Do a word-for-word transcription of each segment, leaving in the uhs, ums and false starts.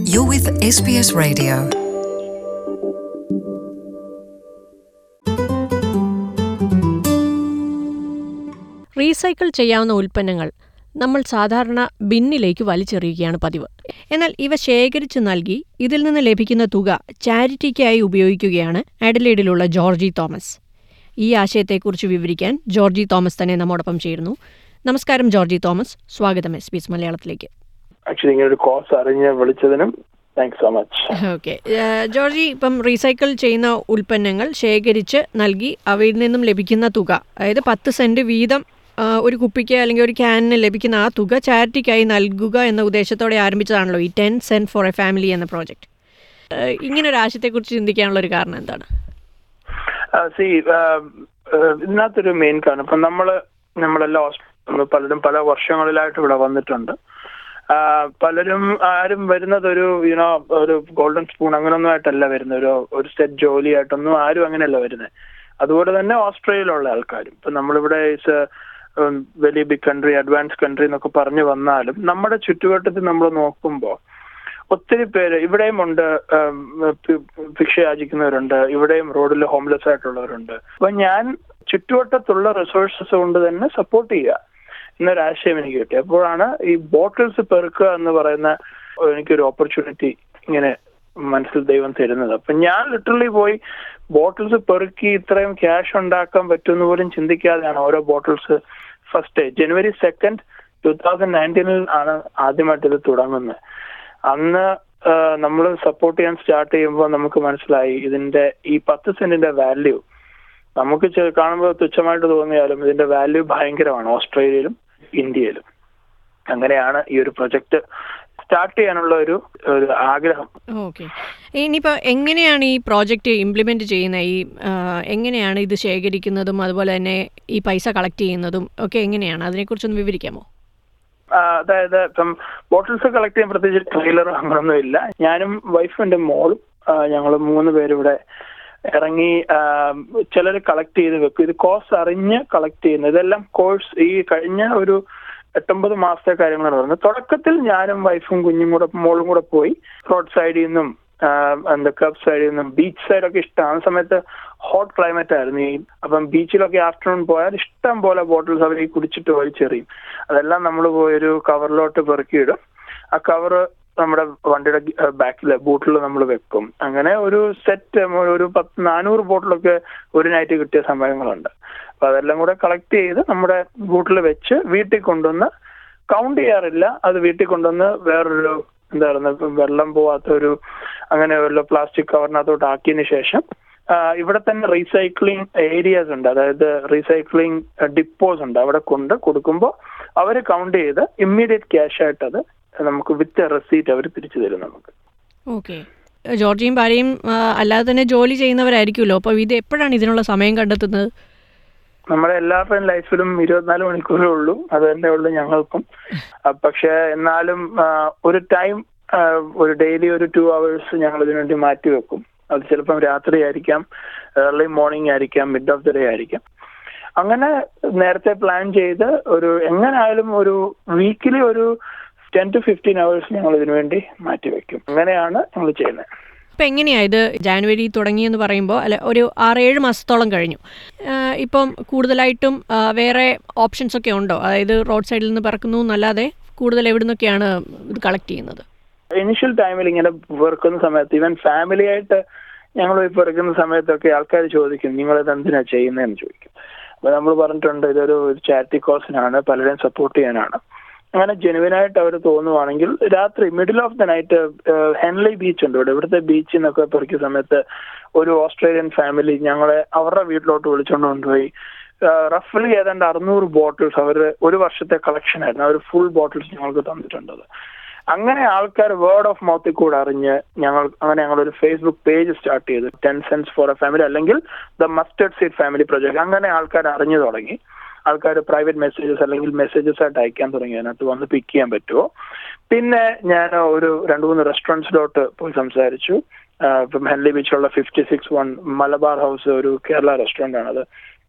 You're with S B S Radio. Recycle ചെയ്യാവുന്ന ഉൽപ്പന്നങ്ങൾ നമ്മൾ സാധാരണ ബിന്നിലേക്ക് വലിച്ചെറിയുകയാണ് പതിവ്. എന്നാൽ ഇവ ശേഖരിച്ചു നൽകി ഇതിൽ നിന്ന് ലഭിക്കുന്ന തുക ചാരിറ്റിക്കായി ഉപയോഗിക്കുകയാണ് അഡലേഡിലുള്ള ജോർജി തോമസ്. ഈ ആശയത്തെക്കുറിച്ച് വിവരിക്കാൻ ജോർജി തോമസ് തന്നെ നമ്മോടൊപ്പം ചേരുന്നു. നമസ്കാരം ജോർജി തോമസ്, സ്വാഗതം എസ് ബി എസ് മലയാളത്തിലേക്ക്. ആക്ച്വലി ഇങ്ങനെ ഒരു കോഴ്സ് അറിഞ്ഞ് വിളിച്ചതിനും thanks so much. Okay Georgy, ഇപ്പം റീസൈക്കിൾ ചെയ്യുന്ന ഉൽപ്പന്നങ്ങൾ ശേഖരിച്ച് നൽകി അവയിൽ നിന്നും ലഭിക്കുന്ന തുക, അതായത് പത്ത് സെന്റ് വീതം ഒരു കുപ്പിക്ക് അല്ലെങ്കിൽ ഒരു ക്യാനിന് ലഭിക്കുന്ന ആ തുക ചാരിറ്റിക്കായി നൽകുക എന്ന ഉദ്ദേശത്തോടെ ആരംഭിച്ചതാണല്ലോ ഈ ten cent for a family എന്ന പ്രോജക്റ്റ്. ഇങ്ങനെ ഒരു ആശയത്തെക്കുറിച്ച് ചിന്തിക്കാനുള്ള ഒരു കാരണം എന്താണ്? സി ഇതിനകത്തൊരു മെയിൻ കാരണം, ഇപ്പം നമ്മള് നമ്മളെല്ലാം പലരും പല വർഷങ്ങളിലായിട്ട് ഇവിടെ വന്നിട്ടുണ്ട്. പലരും ആരും വരുന്നത് ഒരു യുനോ ഒരു ഗോൾഡൻ സ്പൂൺ അങ്ങനൊന്നും ആയിട്ടല്ല വരുന്നത്, ഒരു ഒരു സെറ്റ് ജോലിയായിട്ടൊന്നും ആരും അങ്ങനെയല്ല വരുന്നത്. അതുപോലെ തന്നെ ഓസ്ട്രേലിയയിലുള്ള ആൾക്കാരും ഇപ്പം നമ്മളിവിടെ വലിയ ബിഗ് കൺട്രി, അഡ്വാൻസ് കൺട്രി എന്നൊക്കെ പറഞ്ഞു വന്നാലും നമ്മുടെ ചുറ്റുവട്ടത്തിൽ നമ്മൾ നോക്കുമ്പോൾ ഒത്തിരി പേര് ഇവിടെയും ഉണ്ട്. ഭിക്ഷ യാചിക്കുന്നവരുണ്ട്, ഇവിടെയും റോഡിൽ ഹോംലെസ് ആയിട്ടുള്ളവരുണ്ട്. അപ്പൊ ഞാൻ ചുറ്റുവട്ടത്തുള്ള റിസോഴ്സസ് കൊണ്ട് തന്നെ സപ്പോർട്ട് ചെയ്യുക എന്നൊരാശയം എനിക്ക് കിട്ടി. അപ്പോഴാണ് ഈ ബോട്ടിൽസ് പെറുക്കുക എന്ന് പറയുന്ന എനിക്കൊരു ഓപ്പർച്യൂണിറ്റി ഇങ്ങനെ മനസ്സിൽ ദൈവം തരുന്നത്. അപ്പൊ ഞാൻ ലിറ്ററലി പോയി ബോട്ടിൽസ് പെറുക്കി ഇത്രയും ക്യാഷ് ഉണ്ടാക്കാൻ പറ്റുമെന്ന് പോലും ചിന്തിക്കാതെയാണ് ഓരോ bottles first January second two thousand നയൻറ്റീനിൽ ആണ് ആദ്യമായിട്ട് ഇത് തുടങ്ങുന്നത്. അന്ന് നമ്മൾ സപ്പോർട്ട് ചെയ്യാൻ സ്റ്റാർട്ട് ചെയ്യുമ്പോൾ നമുക്ക് മനസ്സിലായി ഇതിന്റെ ഈ പത്ത് സെന്റിന്റെ വാല്യൂ നമുക്ക് കാണുമ്പോൾ തുച്ഛമായിട്ട് തോന്നിയാലും ഇതിന്റെ വാല്യൂ ഭയങ്കരമാണ് ഓസ്ട്രേലിയയിലും ഇന്ത്യയിലും. അങ്ങനെയാണ് ഈ ഒരു പ്രൊജക്ട് സ്റ്റാർട്ട് ചെയ്യാനുള്ള ഒരു ഒരു ആഗ്രഹം. ഓക്കെ, ഇനിയിപ്പോൾ എങ്ങനെയാണ് ഈ പ്രോജക്റ്റ് ഇംപ്ലിമെന്റ് ചെയ്യുന്നത്? ഈ എങ്ങനെയാണ് ഇത് ശേഖരിക്കുന്നതും അതുപോലെ തന്നെ ഈ പൈസ കളക്ട് ചെയ്യുന്നതും ഒക്കെ എങ്ങനെയാണ്? അതിനെക്കുറിച്ചൊന്ന് വിവരിക്കാമോ? അതായത് ഇപ്പം ബോട്ടിൽസ് കളക്ട് ചെയ്യാൻ പ്രത്യേകിച്ച് ട്രെയിലർ അങ്ങനൊന്നും ഇല്ല. ഞാനും വൈഫും എൻ്റെ മോളും ഞങ്ങൾ മൂന്ന് പേരിവിടെ ഇറങ്ങി ചിലർ കളക്ട് ചെയ്ത് വെക്കും. ഇത് കോഴ്സ് അറിഞ്ഞ് കളക്ട് ചെയ്യുന്നത് ഇതെല്ലാം കോഴ്സ് ഈ കഴിഞ്ഞ ഒരു എട്ടൊമ്പത് മാസത്തെ കാര്യങ്ങളാണ് പറയുന്നത്. തുടക്കത്തിൽ ഞാനും വൈഫും കുഞ്ഞും കൂടെ മോളും കൂടെ പോയി റോഡ് സൈഡിൽ നിന്നും എന്താ കബ് സൈഡിൽ നിന്നും ബീച്ച് സൈഡൊക്കെ ഇഷ്ടമാണ്. ആ സമയത്ത് ഹോട്ട് ക്ലൈമറ്റ് ആയിരുന്നു ഈ അപ്പം ബീച്ചിലൊക്കെ ആഫ്റ്റർനൂൺ പോയാൽ ഇഷ്ടം പോലെ ബോട്ടിൽസ് അവർ ഈ കുടിച്ചിട്ട് വലിച്ചെറിയും. അതെല്ലാം നമ്മൾ പോയൊരു കവറിലോട്ട് പെറുക്കിയിടും. ആ കവറ് നമ്മുടെ വണ്ടിയുടെ ബാക്കിലെ ബൂട്ടിൽ നമ്മൾ വെക്കും. അങ്ങനെ ഒരു സെറ്റ് ഒരു പത്ത് നാനൂറ് ബോട്ടിലൊക്കെ ഒരു നൈറ്റ് കിട്ടിയ സമയങ്ങളുണ്ട്. അപ്പൊ അതെല്ലാം കൂടെ കളക്ട് ചെയ്ത് നമ്മുടെ ബൂട്ടിൽ വെച്ച് വീട്ടിൽ കൊണ്ടുവന്ന് കൗണ്ട് ചെയ്യാറില്ല. അത് വീട്ടിൽ കൊണ്ടുവന്ന് വേറൊരു എന്താ പറയുക വെള്ളം പോവാത്ത ഒരു അങ്ങനെ വല്ല പ്ലാസ്റ്റിക് കവറിനകത്തോട്ട് ആക്കിയതിന് ശേഷം ഇവിടെ തന്നെ റീസൈക്ലിംഗ് ഏരിയാസ് ഉണ്ട്, അതായത് റീസൈക്ലിംഗ് ഡിപ്പോസ് ഉണ്ട്. അവിടെ കൊണ്ട് കൊടുക്കുമ്പോൾ അവർ കൗണ്ട് ചെയ്ത് ഇമ്മീഡിയറ്റ് ക്യാഷ് ആയിട്ട് അത് നമുക്ക് വിത്ത് റെസീറ്റ് അവർ തിരിച്ചു തരും നമുക്ക്. ഓക്കെ, ജോർജിയും ഭാര്യയും അല്ലാതെ തന്നെ ജോലി ചെയ്യുന്നവരായിരിക്കുമല്ലോ, അപ്പോൾ ഇത് എപ്പോഴാണ് ഇതിനുള്ള സമയം കണ്ടെത്തുന്നത്? നമ്മുടെ എല്ലാവരുടെയും ലൈഫിലും ഇരുപത്തിനാല് മണിക്കൂറേ ഉള്ളൂ, അത് തന്നെ ഉള്ളൂ ഞങ്ങൾക്കും. പക്ഷെ എന്നാലും ഒരു ടൈം ഒരു ഡെയിലി ഒരു ടു അവേഴ്സ് ഞങ്ങൾ ഇതിനു വേണ്ടി മാറ്റി വെക്കും. അത് ചിലപ്പം രാത്രി ആയിരിക്കാം, ഏർലി മോർണിംഗ് ആയിരിക്കാം, മിഡ് ഓഫ് ദി ഡേ ആയിരിക്കാം. അങ്ങനെ നേരത്തെ പ്ലാൻ ചെയ്ത് ഒരു എങ്ങനെയായാലും ഒരു വീക്കിലി ഒരു ടെൻ ടു ഫിഫ്റ്റീൻ അവേഴ്സ് ഞങ്ങൾ ഇതിനു വേണ്ടി മാറ്റി വെക്കും. അങ്ങനെയാണ് ഞങ്ങൾ ചെയ്യുന്നത്. ഇപ്പം എങ്ങനെയാണ് ഇത് ജാനുവരി തുടങ്ങിയെന്ന് പറയുമ്പോൾ അല്ല ഒരു ആറേഴ് മാസത്തോളം കഴിഞ്ഞു. ഇപ്പം കൂടുതലായിട്ടും വേറെ ഓപ്ഷൻസ് ഒക്കെ ഉണ്ടോ? അതായത് റോഡ് സൈഡിൽ നിന്ന് പറക്കുന്നു എന്നല്ലാതെ കൂടുതൽ എവിടെ നിന്നൊക്കെയാണ് ഇത് കളക്ട് ചെയ്യുന്നത്? ഇനിഷ്യൽ ടൈമിൽ ഇങ്ങനെ പെറുക്കുന്ന സമയത്ത് ഈവൻ ഫാമിലി ആയിട്ട് ഞങ്ങൾ പോയി പെറുക്കുന്ന സമയത്തൊക്കെ ആൾക്കാർ ചോദിക്കും നിങ്ങളിത് എന്തിനാ ചെയ്യുന്നതെന്ന് ചോദിക്കും. അപ്പൊ നമ്മൾ പറഞ്ഞിട്ടുണ്ട് ഇതൊരു ചാരിറ്റി കോസിനാണ്, പലരെയും സപ്പോർട്ട് ചെയ്യാനാണ്. അങ്ങനെ ജെനുവിനായിട്ട് അവർ തോന്നുവാണെങ്കിൽ രാത്രി middle of the night Henley Beach ഉണ്ട് ഇവിടെ. ഇവിടുത്തെ ബീച്ചിൽ നിന്നൊക്കെ പെറുക്കിയ സമയത്ത് ഒരു ഓസ്ട്രേലിയൻ ഫാമിലി ഞങ്ങളെ അവരുടെ വീട്ടിലോട്ട് വിളിച്ചുകൊണ്ട് കൊണ്ടുപോയി റഫ്ലി ഏതാണ്ട് അറുന്നൂറ് ബോട്ടിൽസ് അവർ ഒരു വർഷത്തെ കളക്ഷൻ ആയിരുന്നു, അവർ ഫുൾ ബോട്ടിൽസ് ഞങ്ങൾക്ക് തന്നിട്ടുണ്ടത്. അങ്ങനെ ആൾക്കാർ വേർഡ് ഓഫ് മൗത്തിൽ കൂടെ അറിഞ്ഞ് ഞങ്ങൾ അങ്ങനെ ഞങ്ങളൊരു ഫേസ്ബുക്ക് പേജ് സ്റ്റാർട്ട് ചെയ്തു, ten cents for a family അല്ലെങ്കിൽ the mustard seed family project. അങ്ങനെ ആൾക്കാർ അറിഞ്ഞു തുടങ്ങി. ആൾക്കാർ പ്രൈവറ്റ് മെസ്സേജസ് അല്ലെങ്കിൽ മെസ്സേജസ് ആയിട്ട് അയക്കാൻ തുടങ്ങി, അതിനകത്ത് വന്ന് പിക്ക് ചെയ്യാൻ പറ്റുമോ. പിന്നെ ഞാൻ ഒരു രണ്ട് മൂന്ന് റെസ്റ്റോറൻറ്റ്സിലോട്ട് പോയി സംസാരിച്ചു. ഇപ്പം ഹെൻലി ബീച്ചിലുള്ള fifty six one Malabar House ഒരു കേരള റെസ്റ്റോറൻ്റ് ആണത്.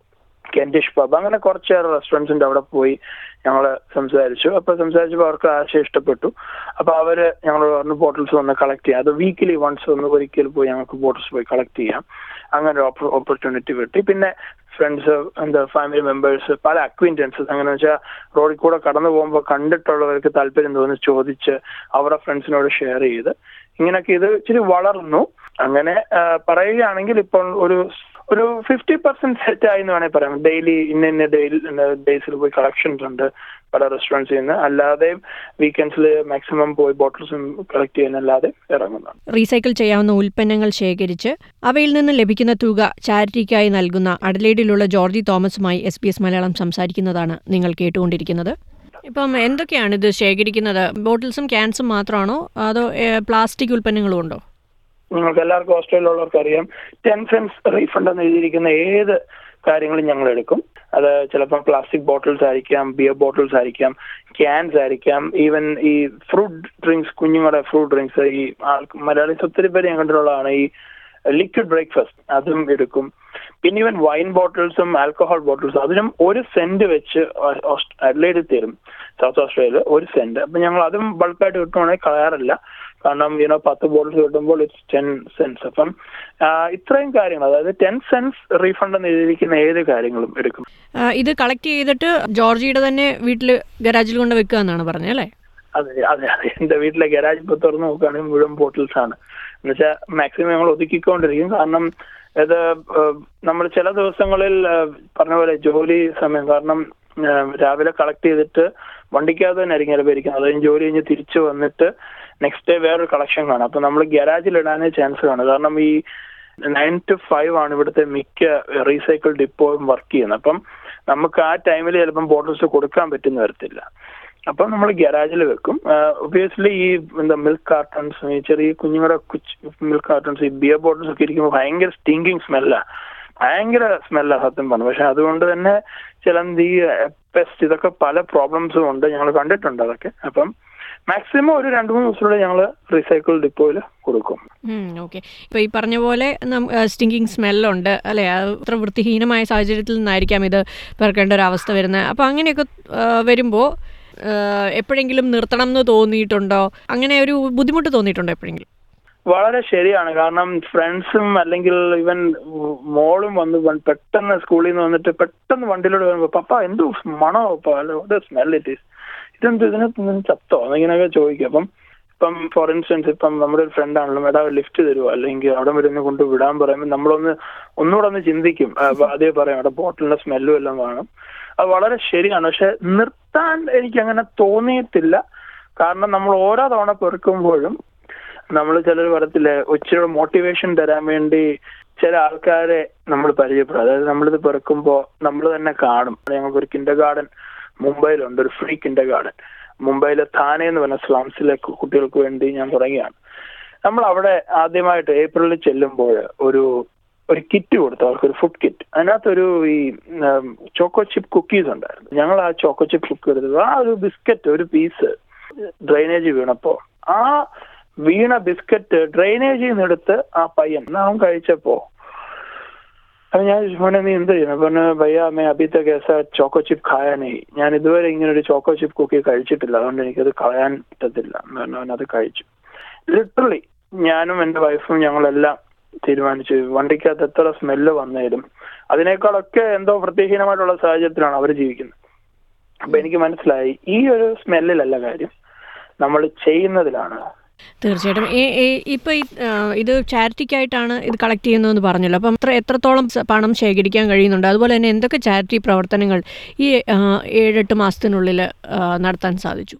കെൻഡിഷ് പബ്, അങ്ങനെ കുറച്ചേറെ റെസ്റ്റോറൻറ്റ്സിന്റെ അവിടെ പോയി ഞങ്ങൾ സംസാരിച്ചു. അപ്പൊ സംസാരിച്ചപ്പോൾ അവർക്ക് ആശയം ഇഷ്ടപ്പെട്ടു. അപ്പൊ അവര് ഞങ്ങളോട് പറഞ്ഞു ബോട്ടിൽസ് വന്ന് കളക്ട് ചെയ്യാം, അത് വീക്കിലി വൺസ് ഒന്ന് ഒരിക്കൽ പോയി ഞങ്ങൾക്ക് ബോട്ടിൽസ് പോയി കളക്ട് ചെയ്യാം. അങ്ങനെ ഒരു ഓപ്പർച്യൂണിറ്റി കിട്ടി. പിന്നെ ഫ്രണ്ട്സ്, എന്താ ഫാമിലി മെമ്പേഴ്സ്, പല അക്വിൻറ്റൻസസ്, അങ്ങനെ വെച്ചാൽ റോഡിൽ കൂടെ കടന്നു പോകുമ്പോൾ കണ്ടിട്ടുള്ളവർക്ക് താല്പര്യം തോന്നി ചോദിച്ച് അവരുടെ ഫ്രണ്ട്സിനോട് ഷെയർ ചെയ്ത് ഇങ്ങനെയൊക്കെ ഇത് ഇച്ചിരി വളർന്നു. അങ്ങനെ പറയുകയാണെങ്കിൽ ഇപ്പോൾ ഒരു ഒരു ഫിഫ്റ്റി പെർസെന്റ് സെറ്റ് ആയി എന്ന് വേണമെങ്കിൽ പറയാം. ഡെയിലി ഇന്ന ഇന്ന ഡെയിലി ഡേയ്സിൽ പോയി കളക്ഷൻസ് ഉണ്ട് പല റെസ്റ്റോറൻറ്റ്സിൽ നിന്ന്. അല്ലാതെ വീക്കെൻഡ്സിൽ മാക്സിമം പോയി ബോട്ടിൽസും കളക്ട് ചെയ്യുന്നല്ലാതെ ഇറങ്ങുന്നതാണ്. റീസൈക്കിൾ ചെയ്യാവുന്ന ഉൽപ്പന്നങ്ങൾ ശേഖരിച്ച് അവയിൽ നിന്ന് ലഭിക്കുന്ന തുക ചാരിറ്റിക്കായി നൽകുന്ന അഡലേഡിലുള്ള ജോർജി തോമസുമായി എസ് ബി എസ് മലയാളം സംസാരിക്കുന്നതാണ് നിങ്ങൾ കേട്ടുകൊണ്ടിരിക്കുന്നത്. ഇപ്പം എന്തൊക്കെയാണ് ഇത് ശേഖരിക്കുന്നത്? ബോട്ടിൽസും ക്യാൻസും മാത്രമാണോ അതോ പ്ലാസ്റ്റിക് ഉൽപ്പന്നങ്ങളും ഉണ്ടോ? നിങ്ങൾക്ക് എല്ലാവർക്കും ഓസ്ട്രേലിയയിലുള്ളവർക്ക് അറിയാം, ടെൻ സെൻസ് റീഫണ്ട് എന്ന് എഴുതിയിരിക്കുന്ന ഏത് കാര്യങ്ങളും ഞങ്ങൾ എടുക്കും. അത് ചിലപ്പോൾ പ്ലാസ്റ്റിക് ബോട്ടിൽസ് ആയിരിക്കാം, ബിയർ ബോട്ടിൽസ് ആയിരിക്കാം, ക്യാൻസ് ആയിരിക്കാം, ഈവൻ ഈ ഫ്രൂട്ട് ഡ്രിങ്ക്സ്, കുഞ്ഞുങ്ങളുടെ ഫ്രൂട്ട് ഡ്രിങ്ക്സ്, ഈ ആൾക്ക് മലയാളീസ് ഒത്തിരി പേര് ഞാൻ കണ്ടിട്ടുള്ളതാണ് ഈ ലിക്വിഡ് ബ്രേക്ക്ഫാസ്റ്റ്, അതും എടുക്കും. പിന്നെ ഈവൻ വൈൻ ബോട്ടിൽസും ആൽക്കഹോൾ ബോട്ടിൽസും അതിനും ഒരു സെന്റ് വെച്ച് അഡ്ലേഡിൽ തരും, സൗത്ത് ഓസ്ട്രേലിയയിൽ ഒരു സെന്റ്. അപ്പൊ ഞങ്ങൾ അതും ബൾക്കായിട്ട് കിട്ടുവാണെങ്കിൽ കളയാറില്ല, കാരണം യൂനോ പത്ത് ബോട്ടിൽസ് കിട്ടുമ്പോൾ ഇറ്റ്സ് ടെൻ സെൻസ്. അപ്പം ഇത്രയും കാര്യങ്ങൾ, അതായത് ടെൻ സെൻസ് റീഫണ്ട് എന്ന് എഴുതിയിരിക്കുന്ന ഏത് കാര്യങ്ങളും എടുക്കും. ഇത് കളക്ട് ചെയ്തിട്ട് ജോർജിയുടെ തന്നെ വീട്ടിൽ ഗരാജിൽ കൊണ്ട് വെക്കുക എന്നാണ് പറഞ്ഞത് അല്ലേ? അതെ അതെ അതെ എന്റെ വീട്ടിലെ ഗരാജ് ഇപ്പൊ തുറന്ന് നോക്കുകയാണെങ്കിൽ മുഴുവൻ ബോട്ടിൽസ് ആണ്. എന്നുവെച്ചാൽ മാക്സിമം ഞങ്ങൾ ഒതുക്കിക്കൊണ്ടിരിക്കും. കാരണം ഇത് നമ്മൾ ചില ദിവസങ്ങളിൽ പറഞ്ഞ പോലെ ജോലി സമയം കാരണം രാവിലെ കളക്ട് ചെയ്തിട്ട് വണ്ടിക്കകത്ത് തന്നെ ആയിരിക്കും ചിലപ്പോൾ ഇരിക്കുന്നത്. അതായത് ജോലി കഴിഞ്ഞ് തിരിച്ചു വന്നിട്ട് നെക്സ്റ്റ് ഡേ വേറൊരു കളക്ഷൻ കാണും. അപ്പൊ നമ്മൾ ഗരാജിൽ ഇടാനേ ചാൻസ് കാണും. കാരണം ഈ നയൻ ടു ഫൈവ് ആണ് ഇവിടുത്തെ മിക്ക റീസൈക്കിൾ ഡിപ്പോയും വർക്ക് ചെയ്യുന്നത്. അപ്പം നമുക്ക് ആ ടൈമിൽ ചിലപ്പം ബോട്ടിൽസ് കൊടുക്കാൻ പറ്റുന്ന വരത്തില്ല. അപ്പം നമ്മൾ ഗരാജിൽ വെക്കും. ഒബിയസ്ലി ഈ എന്താ മിൽക്ക് കാർട്ടൺസ്, ഈ ചെറിയ കുഞ്ഞുങ്ങളുടെ മിൽക്ക് കാർട്ടൺസ്, ഈ ബിയർ ബോട്ടിൽസ് ഒക്കെ ഇരിക്കുമ്പോൾ ഭയങ്കര സ്റ്റിങ്കിങ് സ്മെല്ലാ, ഭയങ്കര സ്മെല്ലാ സത്യം പറഞ്ഞു. പക്ഷെ അതുകൊണ്ട് തന്നെ ചിലന്തി, പെസ്റ്റ്, ഇതൊക്കെ പല പ്രോബ്ലംസും ഉണ്ട്, ഞങ്ങൾ കണ്ടിട്ടുണ്ട് അതൊക്കെ. അപ്പം മാക്സിമം ഒരു രണ്ട് മൂന്ന് ദിവസത്തിനുള്ളിൽ ഞങ്ങൾ റീസൈക്കിൾ ഡിപ്പോയിൽ കൊടുക്കും. ഓക്കെ. ഇപ്പൊ ഈ പറഞ്ഞ പോലെ സ്റ്റിങ്കിങ് സ്മെല്ലുണ്ട് അല്ലെ? അത്ര വൃത്തിഹീനമായ സാഹചര്യത്തിൽ നിന്നായിരിക്കാം ഇത് പെറുക്കേണ്ട ഒരു അവസ്ഥ വരുന്നത്. അപ്പൊ അങ്ങനെയൊക്കെ വരുമ്പോൾ എപ്പോഴെങ്കിലും നിർത്തണം എന്ന് തോന്നിയിട്ടുണ്ടോ? അങ്ങനെ ഒരു ബുദ്ധിമുട്ട് തോന്നിയിട്ടുണ്ടോ എപ്പോഴെങ്കിലും? വളരെ ശരിയാണ്. കാരണം ഫ്രണ്ട്സും അല്ലെങ്കിൽ ഇവൻ മോളും വന്ന് പെട്ടെന്ന് സ്കൂളിൽ നിന്ന് വന്നിട്ട് പെട്ടെന്ന് വണ്ടിയിലൂടെ വരുമ്പോ പപ്പ എന്ത് മണോ സ്മെൽ ഇറ്റ് ഈസ്, ഇതെന്ത് ഇതിനകത്ത് ചത്തോ എന്നിങ്ങനെയൊക്കെ ചോദിക്കും. അപ്പം ഇപ്പം ഫോർ ഇൻസ്റ്റൻസ് ഇപ്പം നമ്മുടെ ഒരു ഫ്രണ്ട് ആണല്ലോ, എടാ ലിഫ്റ്റ് തരുമോ അല്ലെങ്കിൽ അവിടെ വരുന്ന കൊണ്ട് വിടാൻ പറയുമ്പോൾ നമ്മളൊന്ന് ഒന്നുകൂടെ ഒന്ന് ചിന്തിക്കും. അതേ പറയാം അവിടെ ബോട്ടിലിന്റെ സ്മെല്ലും എല്ലാം കാണും. അത് വളരെ ശരിയാണ്. പക്ഷെ നിർത്താൻ എനിക്ക് അങ്ങനെ തോന്നിയിട്ടില്ല. കാരണം നമ്മൾ ഓരോ തവണ പെറുക്കുമ്പോഴും നമ്മൾ ചിലർ പറയത്തില്ലേ, ഇച്ചിരി മോട്ടിവേഷൻ തരാൻ വേണ്ടി ചില ആൾക്കാരെ നമ്മൾ പരിചയപ്പെടും. അതായത് നമ്മളിത് പെറുക്കുമ്പോൾ നമ്മൾ തന്നെ കാണും. ഞങ്ങൾക്കൊരു കിൻഡർ ഗാർഡൻ മുംബൈയിലുണ്ട്, ഒരു ഫ്രീ കിൻഡർ ഗാർഡൻ. മുംബൈയിലെ താനെ എന്ന് പറഞ്ഞ സ്ലംസിലെ കുട്ടികൾക്ക് വേണ്ടി ഞാൻ തുടങ്ങിയാണ്. നമ്മൾ അവിടെ ആദ്യമായിട്ട് ഏപ്രിലിൽ ചെല്ലുമ്പോൾ ഒരു ഒരു കിറ്റ് കൊടുത്തു, അവർക്കൊരു ഫുഡ് കിറ്റ്. അതിനകത്തൊരു ഈ ചോക്കോ ചിപ്പ് കുക്കീസ് ഉണ്ടായിരുന്നു. ഞങ്ങൾ ആ ചോക്കോ ചിപ്പ് കുക്കി എടുത്തത്, ആ ഒരു ബിസ്ക്കറ്റ് ഒരു പീസ് ഡ്രെയിനേജ് വീണപ്പോ ആ വീണ ബിസ്ക്കറ്റ് ഡ്രെയിനേജിൽ നിന്ന് എടുത്ത് ആ പയ്യൻ നാം കഴിച്ചപ്പോ അപ്പൊ ഞാൻ മോനെ നീ എന്ത് ചെയ്യുന്നു? പറഞ്ഞ ഭയ്യ മേ അഭിത്തെ കേസ ചോക്കോ ചിപ്പ് ഖായാനേ, ഞാൻ ഇതുവരെ ഇങ്ങനെ ഒരു ചോക്കോ ചിപ്പ് കുക്കി കഴിച്ചിട്ടില്ല, അതുകൊണ്ട് എനിക്കത് കളയാൻ പറ്റത്തില്ല എന്ന് പറഞ്ഞു. അവനത് കഴിച്ചു. ലിറ്ററലി ഞാനും എന്റെ വൈഫും ഞങ്ങളെല്ലാം തീരുമാനിച്ചു, വണ്ടിക്കകത്ത് എത്ര സ്മെല്ല് വന്നേലും അതിനേക്കാളൊക്കെ എന്തോ വൃത്തിഹീനമായിട്ടുള്ള സാഹചര്യത്തിലാണ് അവർ ജീവിക്കുന്നത്. അപ്പൊ എനിക്ക് മനസ്സിലായി ഈ ഒരു സ്മെല്ലിലല്ല കാര്യം, നമ്മൾ ചെയ്യുന്നതിലാണ്. തീർച്ചയായിട്ടും. ഇപ്പൊ ഇത് ചാരിറ്റിക്കായിട്ടാണ് ഇത് കളക്ട് ചെയ്യുന്നതെന്ന് പറഞ്ഞല്ലോ. അപ്പം എത്ര എത്രത്തോളം പണം ശേഖരിക്കാൻ കഴിയുന്നുണ്ട്? അതുപോലെ തന്നെ എന്തൊക്കെ ചാരിറ്റി പ്രവർത്തനങ്ങൾ ഈ ഏഴെട്ട് മാസത്തിനുള്ളിൽ നടത്താൻ സാധിച്ചു?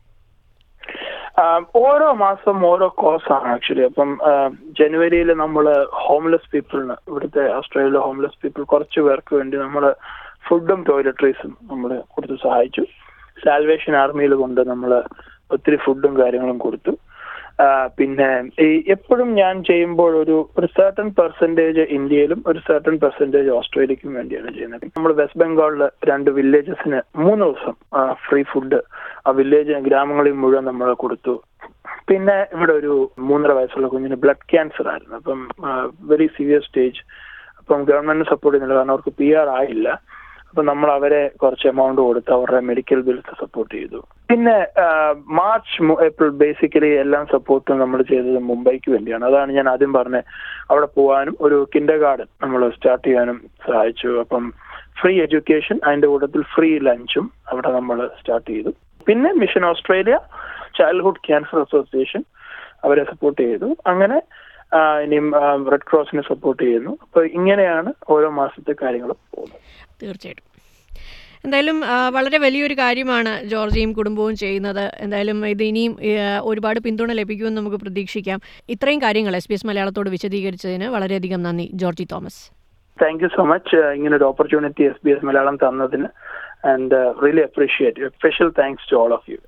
ഓരോ മാസം ഓരോ കോസാണ് ആക്ച്വലി. അപ്പം ജനുവരിയിൽ നമ്മൾ ഹോംലെസ് പീപ്പിളിന്, ഇവിടുത്തെ ഓസ്ട്രേലിയയിലെ ഹോംലെസ് പീപ്പിൾ കുറച്ച് പേർക്ക് വേണ്ടി നമ്മൾ ഫുഡും ടോയ്ലറ്ററീസും നമ്മൾ കൊടുത്ത് സഹായിച്ചു. സാൽവേഷൻ ആർമിയിൽ കൊണ്ട് നമ്മൾ ഒത്തിരി ഫുഡും കാര്യങ്ങളും കൊടുത്തു. പിന്നെ ഈ എപ്പോഴും ഞാൻ ചെയ്യുമ്പോൾ ഒരു ഒരു സർട്ടൺ പെർസെൻറ്റേജ് ഇന്ത്യയിലും ഒരു സർട്ടൺ പെർസെൻറ്റേജ് ഓസ്ട്രേലിയക്കും വേണ്ടിയാണ് ചെയ്യുന്നത്. നമ്മൾ വെസ്റ്റ് ബംഗാളിൽ രണ്ട് വില്ലേജസിന് മൂന്ന് ദിവസം ഫ്രീ ഫുഡ് ആ വില്ലേജ് ഗ്രാമങ്ങളിൽ മുഴുവൻ നമ്മൾ കൊടുത്തു. പിന്നെ ഇവിടെ ഒരു മൂന്നര വയസ്സുള്ള കുഞ്ഞിന് ബ്ലഡ് ക്യാൻസർ ആയിരുന്നു. അപ്പം വെരി സീരിയസ് സ്റ്റേജ്. അപ്പം ഗവൺമെന്റിന് സപ്പോർട്ട് ചെയ്യുന്നില്ല, കാരണം അവർക്ക് പി ആർ ആയില്ല. അപ്പൊ നമ്മൾ അവരെ കുറച്ച് എമൗണ്ട് കൊടുത്ത് അവരുടെ മെഡിക്കൽ ബിൽസ് സപ്പോർട്ട് ചെയ്തു. പിന്നെ മാർച്ച് ഏപ്രിൽ ബേസിക്കലി എല്ലാം സപ്പോർട്ടും നമ്മൾ ചെയ്തത് മുംബൈക്ക് വേണ്ടിയാണ്. അതാണ് ഞാൻ ആദ്യം പറഞ്ഞത്, അവിടെ പോകാനും ഒരു കിൻഡർ ഗാർഡൻ നമ്മൾ സ്റ്റാർട്ട് ചെയ്യാനും സഹായിച്ചു. അപ്പം ഫ്രീ എഡ്യൂക്കേഷൻ, അതിന്റെ കൂട്ടത്തിൽ ഫ്രീ ലഞ്ചും അവിടെ നമ്മൾ സ്റ്റാർട്ട് ചെയ്തു. പിന്നെ Mission Australia, childhood cancer association അവരെ സപ്പോർട്ട് ചെയ്തു. അങ്ങനെ ഇനിയും റെഡ് ക്രോസിനെ സപ്പോർട്ട് ചെയ്യുന്നു. അപ്പോൾ ഇങ്ങനെയാണ് ഓരോ മാസത്തെ കാര്യങ്ങൾ പോകുന്നത്. തീർച്ചയായിട്ടും. എന്തായാലും വളരെ വലിയൊരു കാര്യമാണ് ജോർജിയും കുടുംബവും ചെയ്യുന്നത്. എന്തായാലും ഇത് ഇനിയും ഒരുപാട് പിന്തുണ ലഭിക്കുമെന്ന് നമുക്ക് പ്രതീക്ഷിക്കാം. ഇത്രയും കാര്യങ്ങൾ എസ് ബി എസ് മലയാളത്തോട് വിശദീകരിച്ചതിന് വളരെയധികം നന്ദി Georgie Thomas. Thank you so much ഇങ്ങനൊരു opportunity S B S Malayalam തന്നതിന്. And really appreciate you. Special thanks to all of you.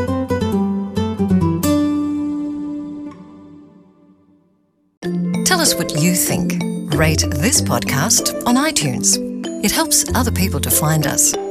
Tell us what you think. Rate this podcast on iTunes. It helps other people to find us.